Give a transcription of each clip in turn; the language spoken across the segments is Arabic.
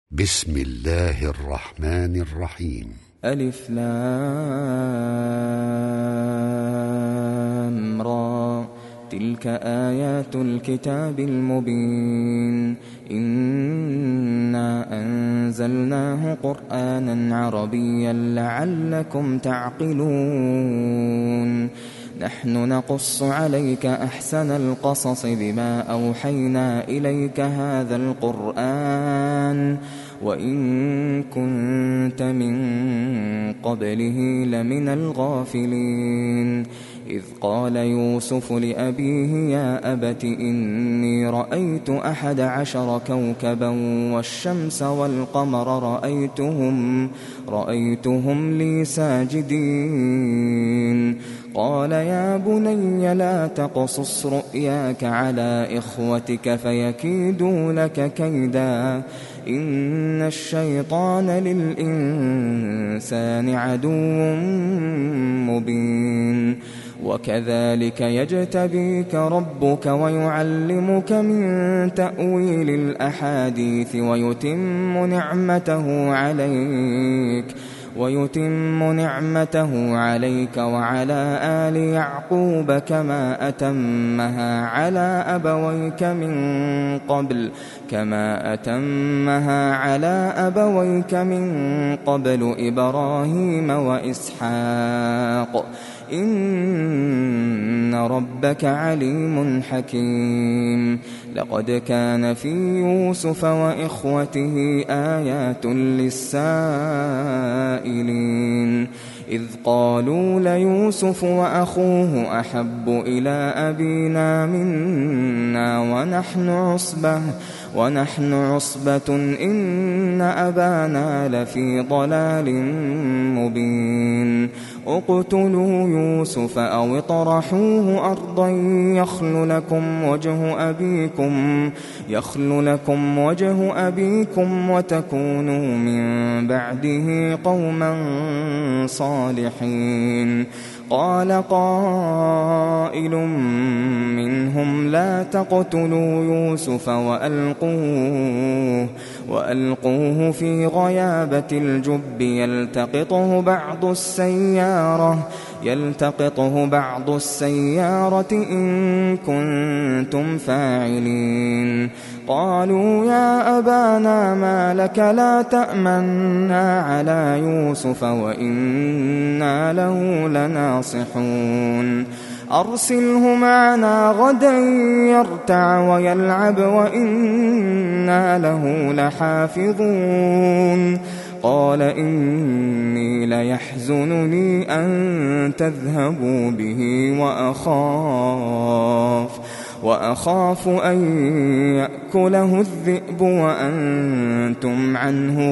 بسم الله الرحمن الرحيم. ألف لام را، تلك آيات الكتاب المبين. إنا أنزلناه قرآنا عربيا لعلكم تعقلون. نحن نقص عليك أحسن القصص بما أوحينا إليك هذا القرآن وإن كنت من قبله لمن الغافلين. إذ قال يوسف لأبيه يا أبت إني رأيت 11 كوكبا والشمس والقمر رأيتهم لي ساجدين. قال يا بني لا تقصص رؤياك على إخوتك فيكيدوا لك كيدا إن الشيطان للإنسان عدو مبين. وكذلك يجتبيك ربك ويعلمك من تأويل الأحاديث ويتم نعمته عليك وعلى آل يعقوب كما أتمها على أبويك من قبل إبراهيم وإسحاق إن ربك عليم حكيم. لقد كان في يوسف وإخوته آيات للسائلين إذ قالوا ليوسف وأخوه أحب إلى أبينا منا ونحن عصبة إن أبانا لفي ضلال مبين. اقتلوا يوسف أو اطرحوه أرضا يخل لكم وجه أبيكم وتكونوا من بعده قوما صالحين. قال قائل منهم لا تقتلوا يوسف وألقوه في غيابة الجب يلتقطه بعض السيارة إن كنتم فاعلين. قالوا يا أبانا ما لك لا تأمنا على يوسف وإنا له لناصحون. أرسله معنا غدا يرتع ويلعب وإنا له لحافظون. قال إني ليحزنني أن تذهبوا به وأخاف أن يأكله الذئب وأنتم عنه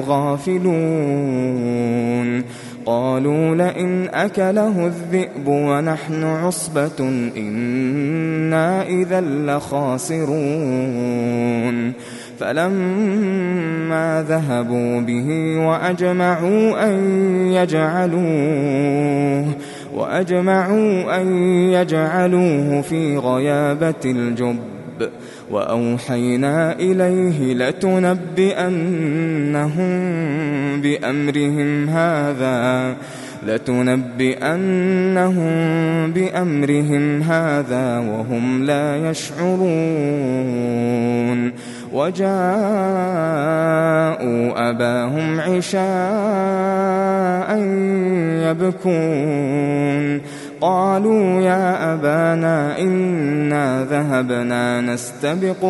غافلون. قالوا لئن أكله الذئب ونحن عصبة إنا إذا لخاسرون. فلما ذهبوا به وأجمعوا أن يجعلوه في غيابة الجب وأوحينا إليه لتنبئنهم بأمرهم هذا وهم لا يشعرون. وجاءوا أباهم عشاء يبكون. قالوا يا أبانا إنا ذهبنا نستبق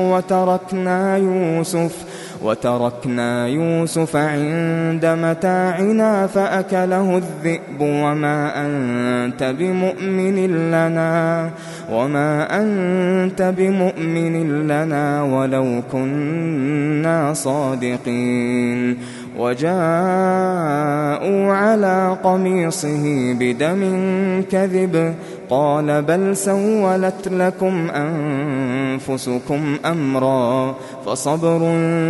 وتركنا يوسف عند متاعنا فأكله الذئب وما أنت بمؤمن لنا ولو كنا صادقين. وجاءوا على قميصه بدم كذب قال بل سولت لكم أنفسكم أمرا فصبر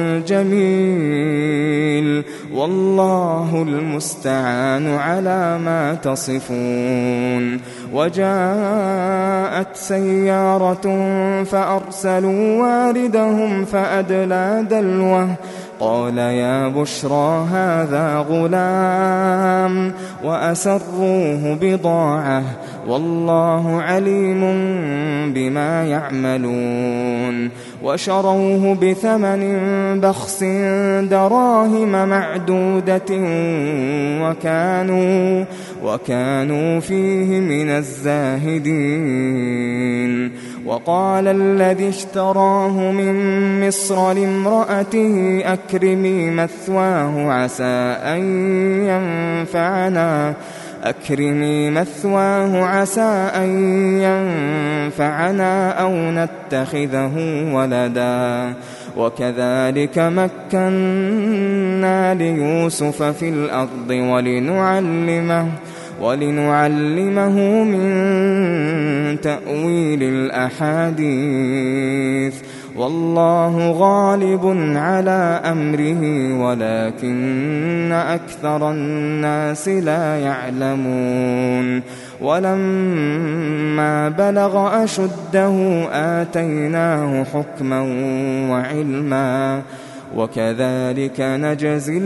جميل والله المستعان على ما تصفون. وجاءت سيارة فأرسلوا واردهم قال يا بشرى هذا غلام وأسروه بضاعة والله عليم بما يعملون وشروه بثمن بخس دراهم معدودة وكانوا فيه من الزاهدين وقال الذي اشتراه من مصر لامرأته أكرمي مثواه عسى أن ينفعنا أو نتخذه ولدا وكذلك مكنا ليوسف في الأرض ولنعلمه من تأويل الأحاديث والله غالب على أمره ولكن أكثر الناس لا يعلمون ولما بلغ أشده آتيناه حكما وعلما وكذلك نجزي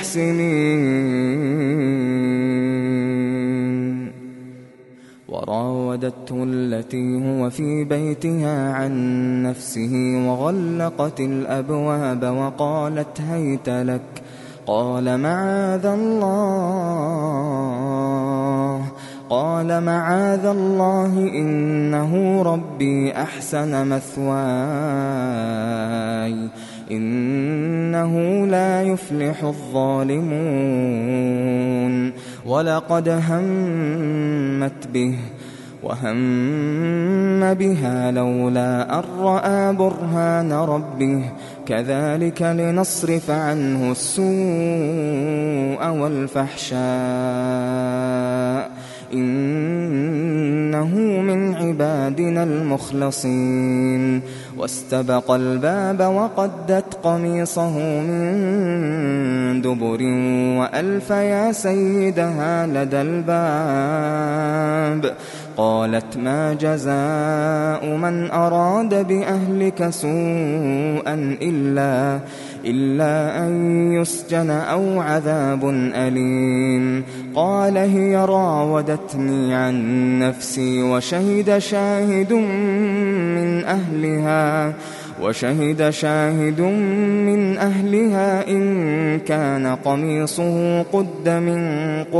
المحسنين وراودته التي هو في بيتها عن نفسه وغلقت الأبواب وقالت هيت لك قال معاذ الله إنه ربي أحسن مثواي إنه لا يفلح الظالمون ولقد همت به وهم بها لولا أن رأى برهان ربه كذلك لنصرف عنه السوء والفحشاء إنه من عبادنا المخلصين واستبق الباب وقدت قميصه من دبر وألف يا سيدها لدى الباب قالت ما جزاء من أراد بأهلك سوءا إلا أن يسجن أو عذاب أليم قال هي راودتني عن نفسي وشهد شاهد من أهلها إن كان قميصه قد من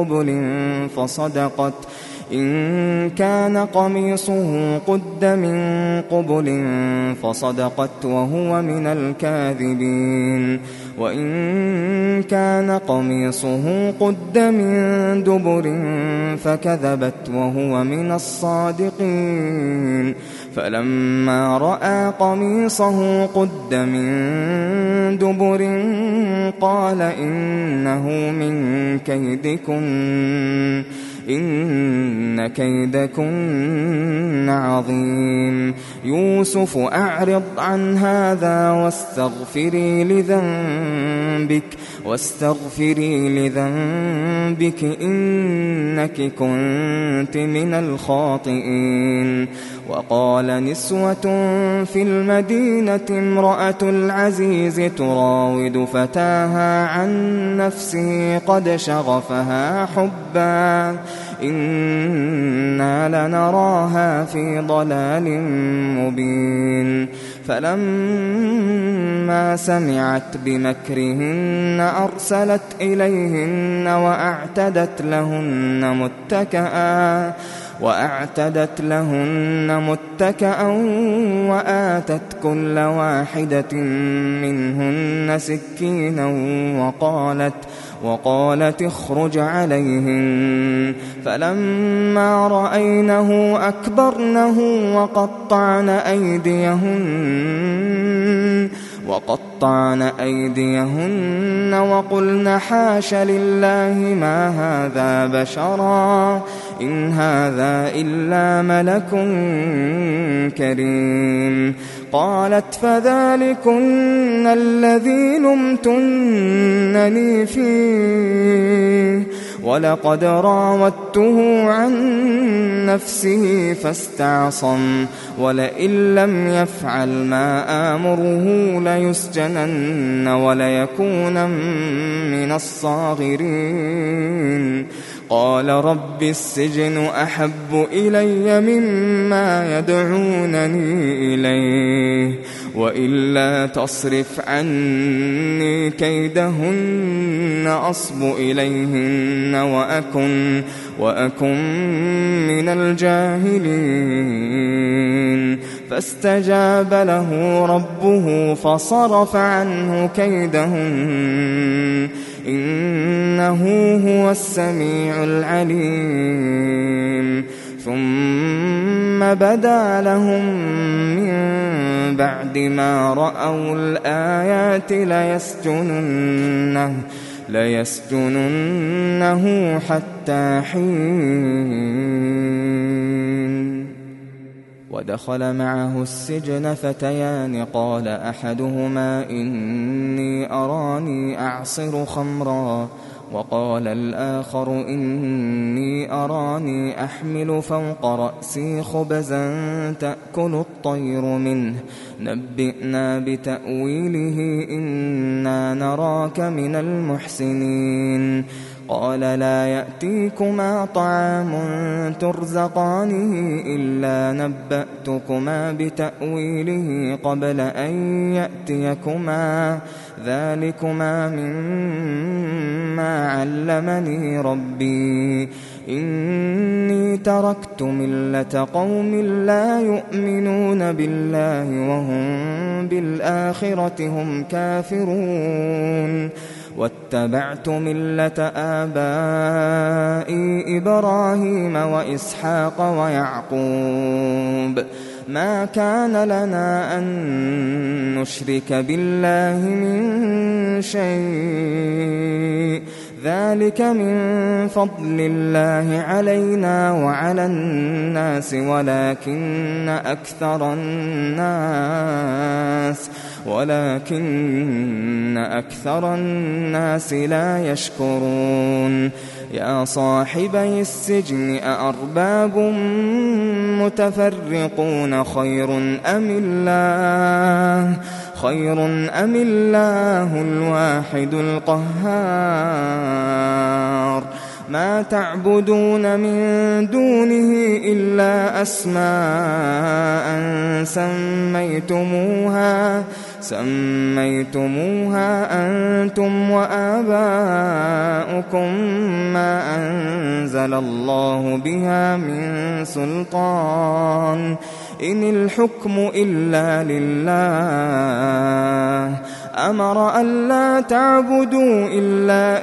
قبل فصدقت وهو من الكاذبين وإن كان قميصه قد من دبر فكذبت وهو من الصادقين فلما رأى قميصه قد من دبر قال إنه من كيدكن إن كيدكن عظيم يوسف أعرض عن هذا واستغفري لذنبك إنك كنت من الخاطئين وقال نسوة في المدينة امرأة العزيز تراود فتاها عن نفسه قد شغفها حبا إنا لنراها في ضلال مبين فلما سمعت بمكرهن أرسلت إليهن وأعتدت لهن متكأ وآتت كل واحدة منهن سكينا وقالت اخرج عليهن فلما رأينه أكبرنه وقطعن أيديهن وقلن حاش لله ما هذا بشرا إن هذا إلا ملك كريم قالت فذلكن الذي لمتنني فيه ولقد راودته عن نفسه فاستعصم ولئن لم يفعل ما آمره ليسجنن وليكون من الصاغرين قال رب السجن أحب إلي مما يدعونني إليه وإلا تصرف عني كيدهن أصب إليهن وأكن من الجاهلين فاستجاب له ربه فصرف عنه كيدهن إنه هو السميع العليم ثم بدا لهم من بعد ما رأوا الآيات ليسجننه حتى حين ودخل معه السجن فتيان قال أحدهما إني أراني أعصر خمرا وقال الآخر إني أراني أحمل فوق رأسي خبزا تأكل الطير منه نبئنا بتأويله إنا نراك من المحسنين قال لا يأتيكما طعام ترزقانه إلا نبأتكما بتأويله قبل أن يأتيكما ذلكما مما علمني ربي إني تركت ملة قوم لا يؤمنون بالله وهم بالآخرة هم كافرون واتبعت ملة آبائي إبراهيم وإسحاق ويعقوب ما كان لنا أن نشرك بالله من شيء ذلك من فضل الله علينا وعلى الناس ولكن أكثر الناس لا يشكرون يا صاحبي السجن أأرباب متفرقون خير أم الله الواحد القهار ما تعبدون من دونه إلا أسماء سميتموها أنتم وآباؤكم ما أنزل الله بها من سلطان إن الحكم إلا لله أمر ألا تعبدوا إلا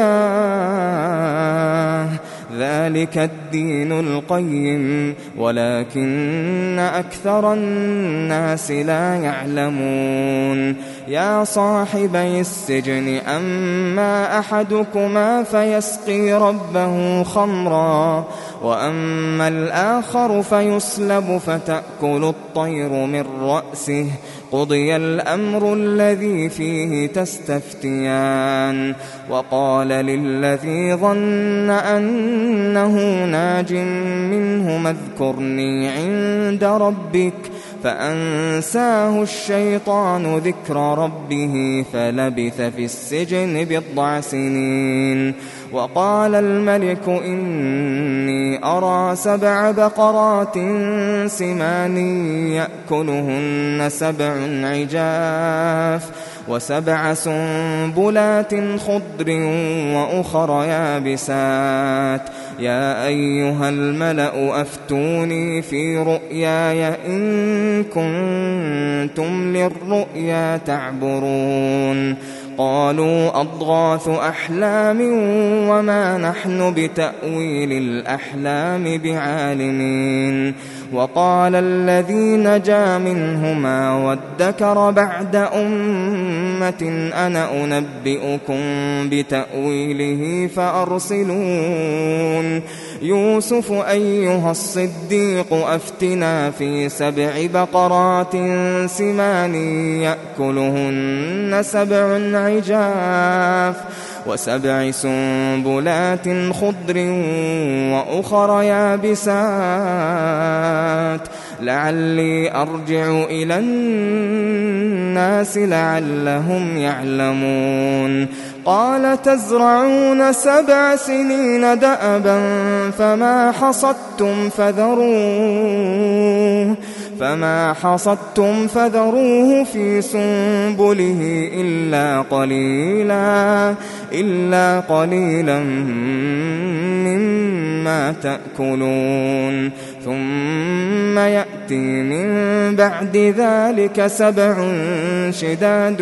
إياه ذلك الدين القيم ولكن أكثر الناس لا يعلمون يا صاحبي السجن أما أحدكما فيسقي ربه خمرا وأما الآخر فيصلب فتأكل الطير من رأسه قضي الأمر الذي فيه تستفتيان وقال للذي ظن أنه ناج منهما اذكرني عند ربك فأنساه الشيطان ذكر ربه فلبث في السجن 9 سنين وقال الملك إني أرى 7 بقرات سمان يأكلهن 7 عجاف و7 سنبلات خضر وأخر يابسات يا أيها الملأ أفتوني في رؤياي إن كنتم للرؤيا تعبرون قالوا أضغاث أحلام وما نحن بتأويل الأحلام بعالمين وقال الذي نجا منهما وادكر بعد أمة أنا أنبئكم بتأويله فأرسلون يوسف أيها الصديق أفتنا في 7 بقرات سمان يأكلهن 7 عجاف وسبع سنبلات خضر وأخر يابسات لعلي أرجع إلى الناس لعلهم يعلمون قال تزرعون 7 سنين دأبا فما حصدتم فذروه في سنبله إلا قليلا مما تأكلون ثم يأتي من بعد ذلك 7 شداد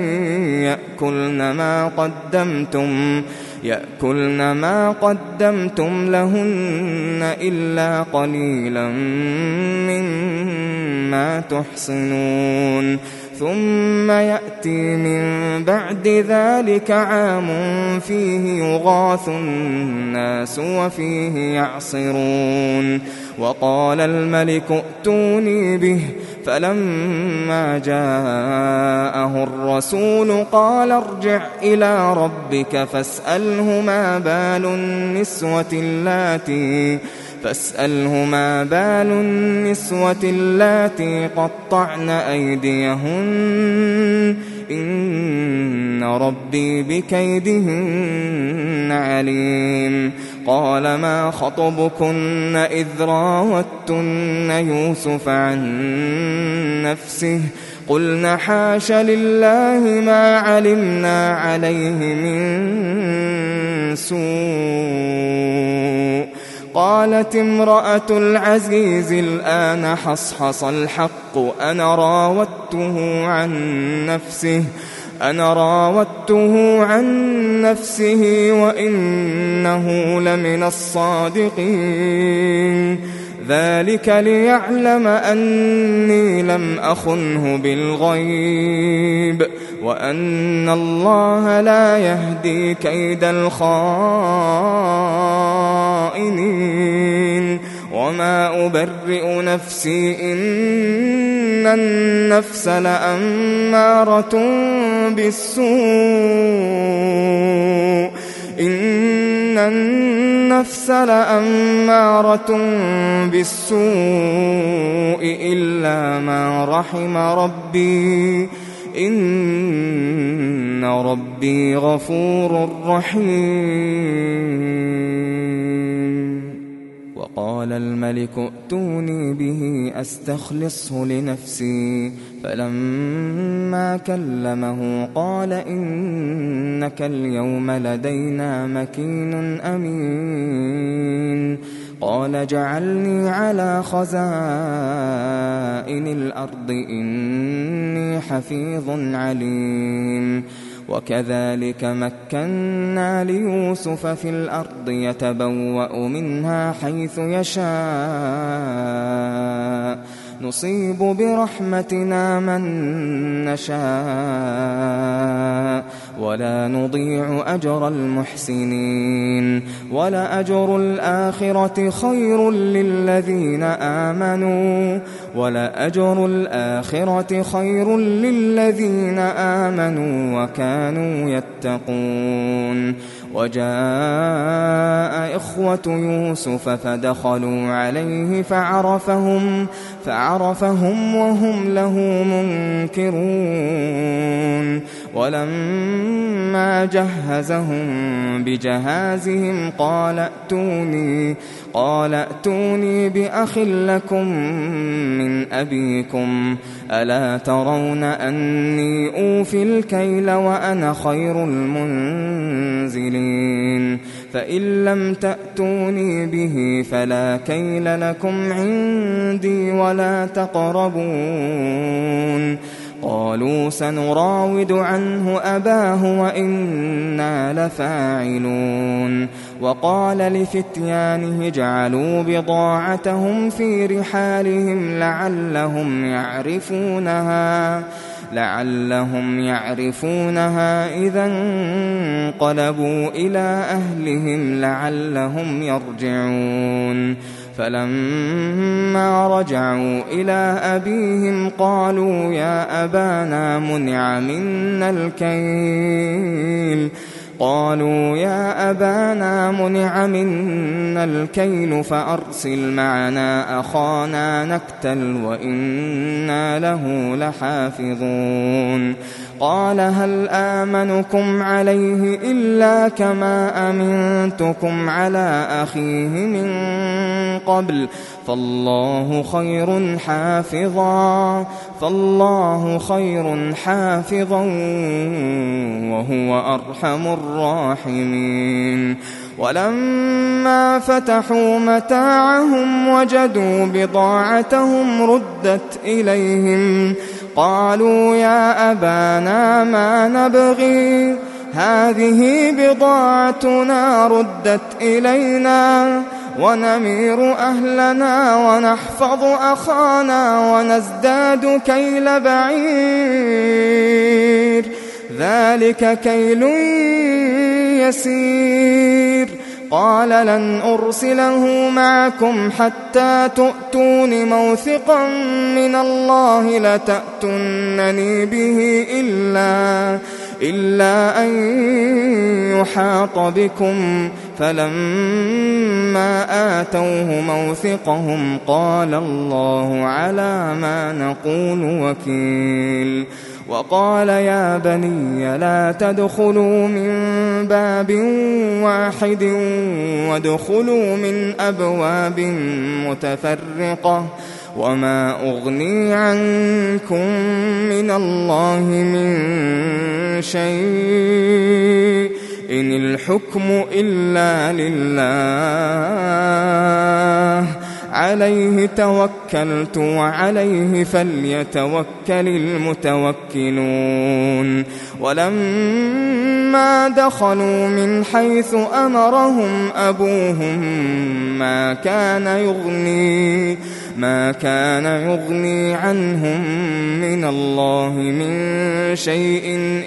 يأكلن ما قدمتم لهن إلا قليلا مما تحصنون ثم يأتي من بعد ذلك عام فيه يغاث الناس وفيه يعصرون وقال الملك ائتوني به فلما جاءه الرسول قال ارجع إلى ربك فاسأله ما بال النسوة اللاتي قطعن أيديهن إن ربي بكيدهن عليم قال ما خطبكن إذ راوتن يوسف عن نفسه قلنا حاش لله ما علمنا عليه من سوء قالت امرأة العزيز الآن حصحص الحق أنا راودته عن نفسه وإنه لمن الصادقين ذلك ليعلم أني لم أخنه بالغيب وأن الله لا يهدي كيد الخائنين وما أبرئ نفسي إن النفس لأمارة بالسوء إلا ما رحم ربي إن ربي غفور رحيم وقال الملك ائتوني به أستخلصه لنفسي فلما كلمه قال إنك اليوم لدينا مكين أمين قال جعلني على خزائن الأرض إني حفيظ عليم وكذلك مكنا ليوسف في الأرض يتبوأ منها حيث يشاء نصيب برحمتنا من نشاء ولا نضيع أجر المحسنين ولأجر الآخرة خير للذين آمنوا وكانوا يتقون وجاء إخوة يوسف فدخلوا عليه فعرفهم وهم له منكرون ولما جهزهم بجهازهم قال ائتوني بأخ لكم من أبيكم ألا ترون أني أوفي الكيل وأنا خير المنزلين فإن لم تأتوني به فلا كيل لكم عندي ولا تقربون قالوا سنراود عنه أباه وإنا لفاعلون وقال لفتيانه اجعلوا بضاعتهم في رحالهم لعلهم يعرفونها إذا انقلبوا إلى أهلهم لعلهم يرجعون فلما رجعوا إلى أبيهم قالوا يا أبانا منع منا الكيل قالوا يا أبانا منع منا الكيل فأرسل معنا أخانا نكتل وإنا له لحافظون قال هل آمنكم عليه إلا كما أمنتكم على أخيه من قبل فالله خير حافظا وهو أرحم الراحمين ولما فتحوا متاعهم وجدوا بضاعتهم ردت إليهم قالوا يا أبانا ما نبغي هذه بضاعتنا ردت إلينا ونمير أهلنا ونحفظ أخانا ونزداد كيل بعير ذلك كيل يسير قال لن أرسله معكم حتى تؤتون موثقا من الله لتأتونني به إلا أن يحاط بكم فلما آتوه موثقهم قال الله على ما نقول وكيل وقال يا بني لا تدخلوا من باب واحد وادخلوا من أبواب متفرقة وما أغني عنكم من الله من شيء إن الحكم إلا لله عليه توكلت وعليه فليتوكل المتوكلون ولما دخلوا من حيث أمرهم أبوهم ما كان يغني عنهم من الله من شيء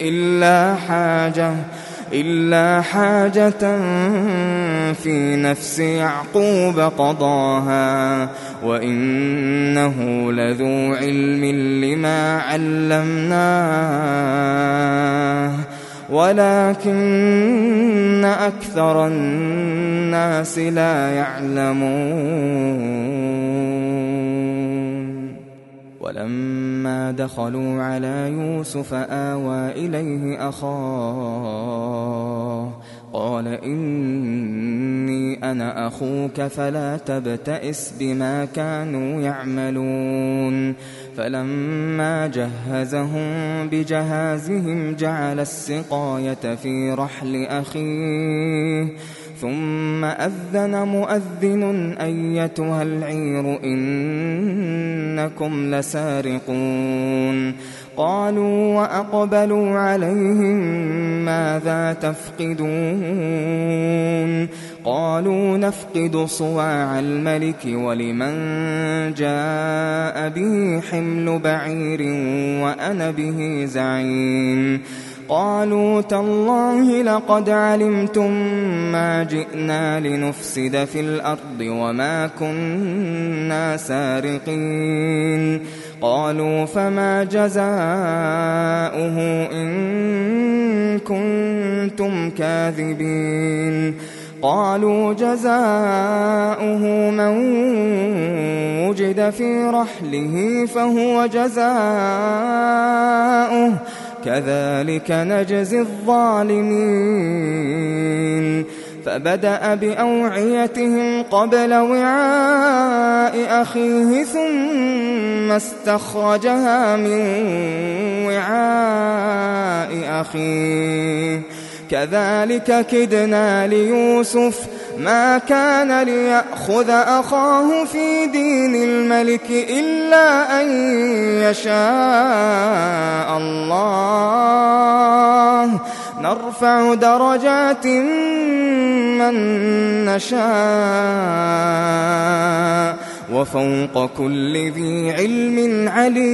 إلا حاجة في نفس يعقوب قضاها وإنه لذو علم لما علمناه ولكن أكثر الناس لا يعلمون ولما دخلوا على يوسف آوى إليه أخاه قال إني أنا أخوك فلا تبتئس بما كانوا يعملون فلما جهزهم بجهازهم جعل السقاية في رحل أخيه ثم أذن مؤذن أيتها العير إنكم لسارقون قالوا وأقبلوا عليهم ماذا تفقدون قالوا نفقد صواع الملك ولمن جاء به حمل بعير وأنا به زعيم قالوا تالله لقد علمتم ما جئنا لنفسد في الأرض وما كنا سارقين قالوا فما جزاؤه إن كنتم كاذبين قالوا جزاؤه من وجد في رحله فهو جزاؤه كذلك نجزي الظالمين فبدأ بأوعيتهم قبل وعاء أخيه ثم استخرجها من وعاء أخيه كذلك كدنا ليوسف ما كان ليأخذ أخاه في دين الملك إلا أن يشاء الله نرفع درجات من نشاء وفوق كل ذي علم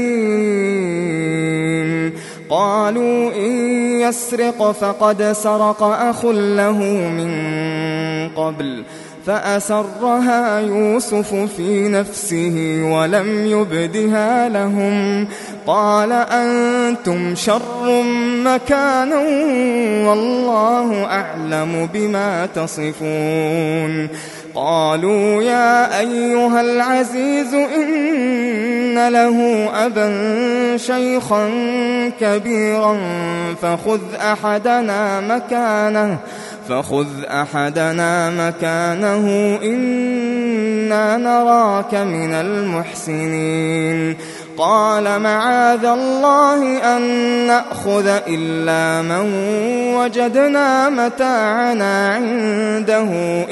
عليم قالوا إن يسرق فقد سرق أخ له من قبل فأسرها يوسف في نفسه ولم يبدها لهم قال أنتم شر مكانا والله أعلم بما تصفون. قالوا يا أيها العزيز إن له أبا شيخا كبيرا فخذ أحدنا مكانه إنا نراك من المحسنين. قال معاذ الله أن نأخذ إلا من وجدنا متاعنا عنده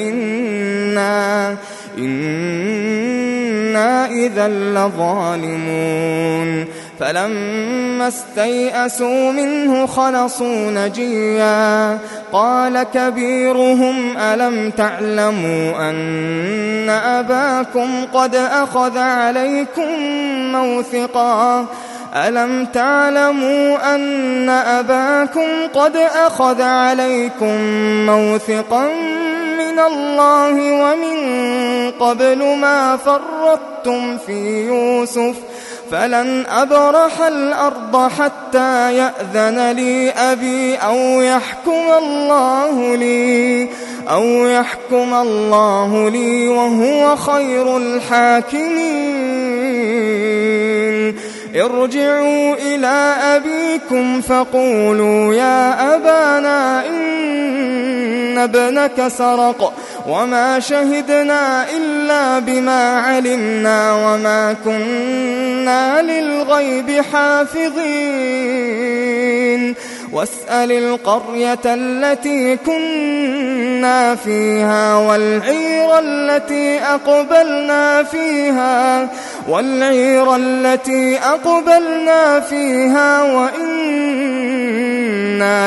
إنا إذا لظالمون. فلما استيئسوا منه خلصوا نجيا. قال كبيرهم ألم تعلموا أن أباكم قد أخذ عليكم موثقا من الله ومن قبل ما فرطتم في يوسف فلن أبرح الأرض حتى يأذن لي أبي أو يحكم الله لي وهو خير الحاكمين. ارجعوا إلى أبيكم فقولوا يا أبانا إن ابنك سرق وما شهدنا إلا بما علمنا وما كنا للغيب حافظين. واسأل القرية التي كنا فيها والعير التي أقبلنا فيها وإنا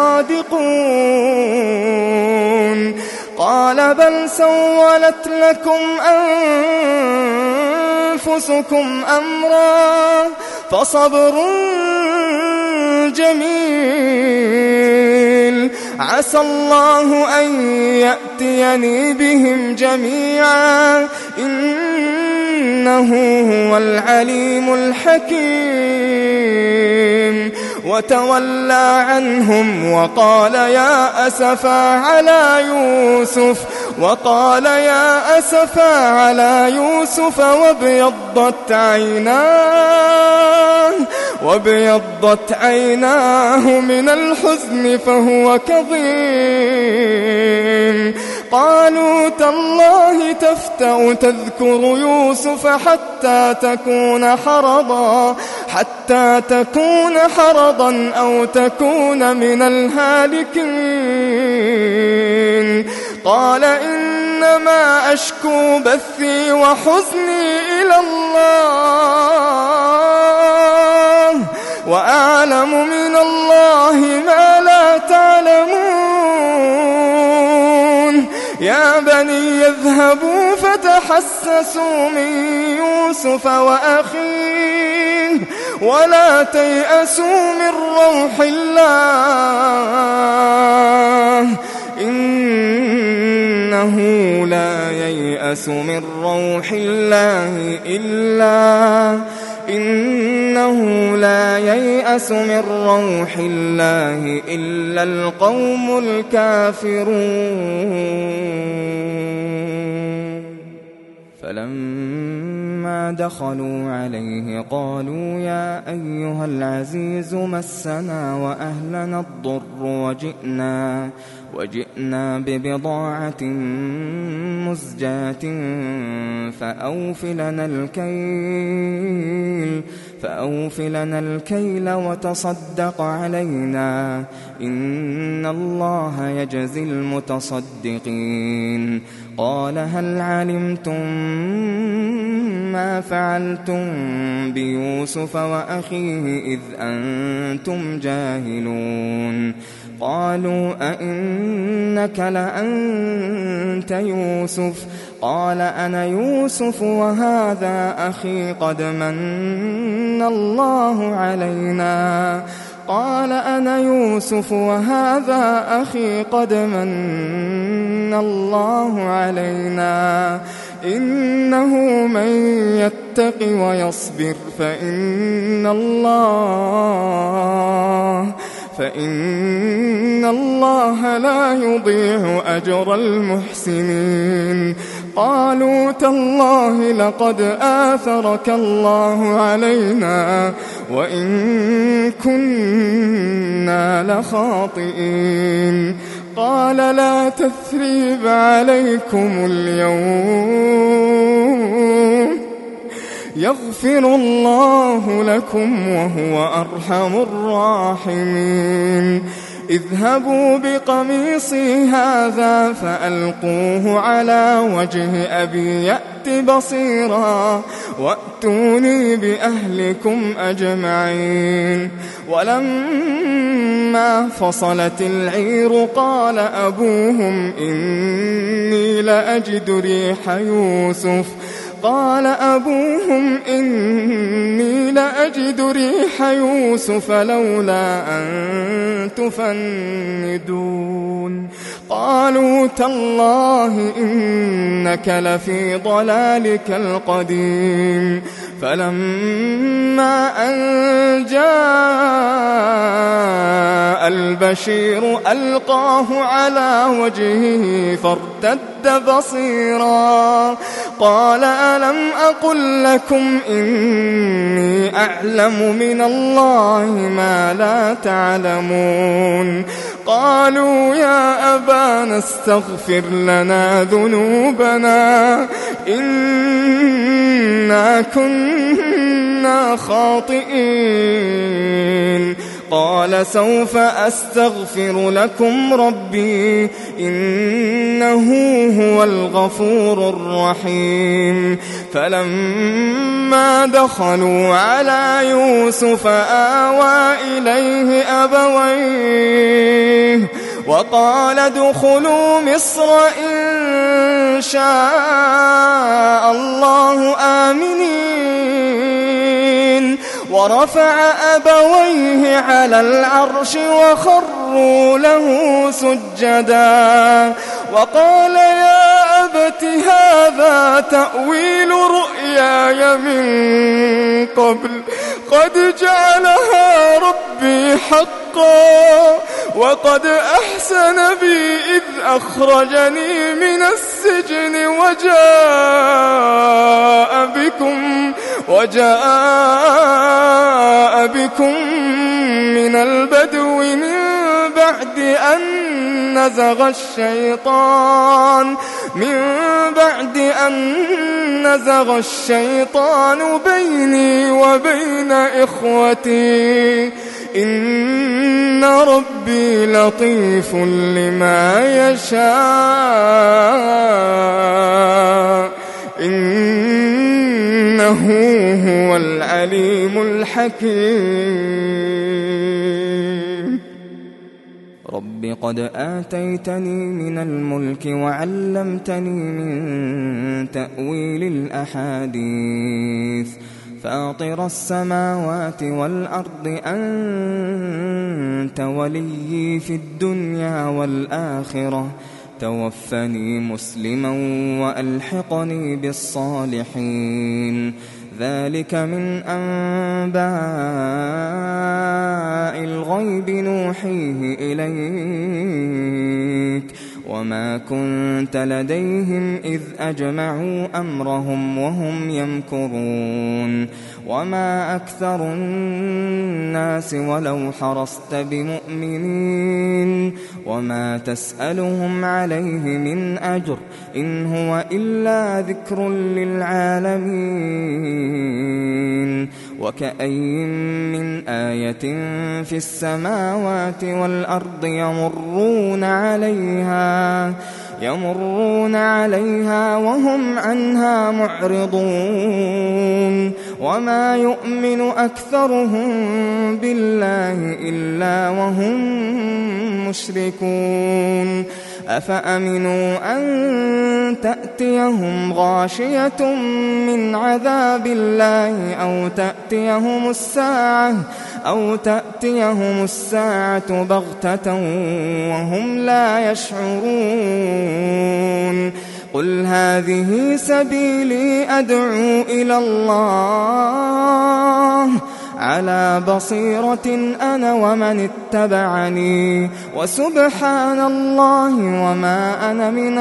لصادقون. قال بل سولت لكم أنفسكم أمرا فصبر جميل عسى الله أن يأتيني بهم جميعا إنه هو العليم الحكيم. وتولى عنهم وقال يا أسفا على يوسف وابيضت عيناه من الحزن فهو كظيم. قالوا تالله تفتأ تذكر يوسف حتى تكون حرضا أو تكون من الهالكين. قال إنما أشكو بثي وحزني إلى الله وأعلم من الله ما لا تعلمون. يا بني يذهبوا فتحسسوا من يوسف وأخيه ولا تيأسوا من روح الله إنه لا ييأس من روح الله إلا القوم الكافرون. فلما دخلوا عليه قالوا يا أيها العزيز مسنا وأهلنا الضر وجئنا ببضاعة مزجاة فأوف لنا الكيل وتصدق علينا إن الله يجزي المتصدقين. قال هل علمتم ما فعلتم بيوسف وأخيه إذ أنتم جاهلون؟ قالوا أئنك لأنت يوسف؟ قال أنا يوسف وهذا أخي قد من الله علينا. قال أنا يوسف وهذا أخي قد من الله علينا إنه من يتق ويصبر فإن فإن الله لا يضيع أجر المحسنين. قالوا تالله لقد آثرك الله علينا وإن كنا لخاطئين. قال لا تثريب عليكم اليوم يغفر الله لكم وهو أرحم الراحمين. اذهبوا بقميصي هذا فألقوه على وجه أبي يأت بصيرا وأتوني بأهلكم أجمعين. ولما فصلت العير قال أبوهم إني لأجد ريح يوسف لولا أن تفندون. قالوا تالله إنك لفي ضلالك القديم. فلما أن جاء البشير ألقاه على وجهه فارتد بصيرا. قال ألم أقل لكم إني أعلم من الله ما لا تعلمون. قالوا يا أبانا استغفر لنا ذنوبنا إنا كنا خاطئين. قال سوف أستغفر لكم ربي إنه هو الغفور الرحيم. فلما دخلوا على يوسف آوى إليه أبويه وقال ادخلوا مصر إن شاء الله آمنين. ورفع أبويه على العرش وخروا له سجدا وقال يا أبت هذا تأويل رؤياي من قبل قد جعلها ربي حقا وقد أحسن بي إذ أخرجني من السجن وجاء بكم من البدو من بعد أن نزغ الشيطان بيني وبين إخوتي إن ربي لطيف لما يشاء إنه هو العليم الحكيم. رب قد آتيتني من الملك وعلمتني من تأويل الأحاديث فاطر السماوات والأرض أنت وليي في الدنيا والآخرة توفني مسلما وألحقني بالصالحين. ذلك من أنباء الغيب نوحيه إليك وما كنت لديهم إذ أجمعوا أمرهم وهم يمكرون. وما أكثر الناس ولو حرصت بمؤمنين وما تسألهم عليه من أجر إن هو إلا ذكر للعالمين. وكأين من آية في السماوات والأرض يمرون عليها وهم عنها معرضون. وما يؤمن أكثرهم بالله إلا وهم مشركون. أفأمنوا أن تأتيهم غاشية من عذاب الله أو تأتيهم الساعة بغتة وهم لا يشعرون. قل هذه سبيلي أدعو إلى الله على بصيرة أنا ومن اتبعني وسبحان الله وما أنا من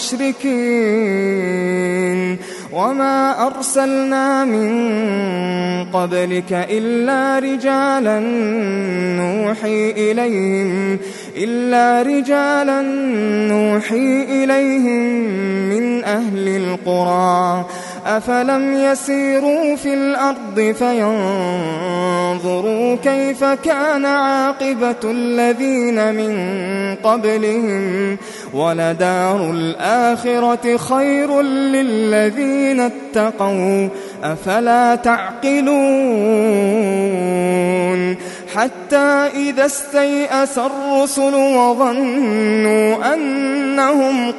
المشركين وما أرسلنا من قبلك إلا رجالا نوحي إليهم من أهل القرى أفلم يسيروا في الأرض فينظروا كيف كان عاقبة الذين من قبلهم ولدار الآخرة خير للذين اتقوا أفلا تعقلون حتى إذا استيأس الرسل وظنوا أنهم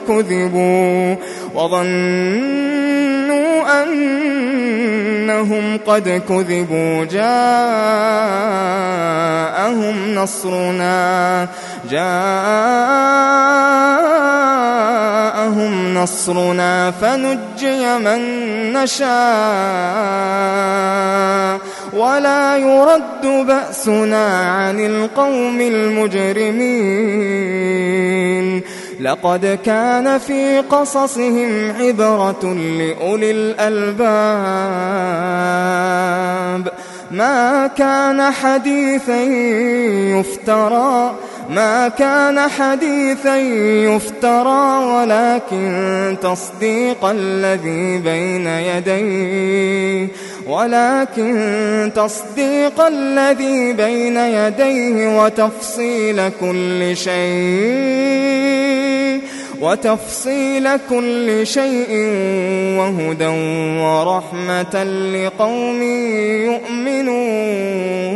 قد كذبوا جاءهم نصرنا فنجي من نشاء ولا يرد بأسنا عن القوم المجرمين لقد كان في قصصهم عبرة لأولي الألباب ما كان حديثا يفترى ولكن تصديق الذي بين يديه وتفصيل كل شيء وهدى ورحمة لقوم يؤمنون.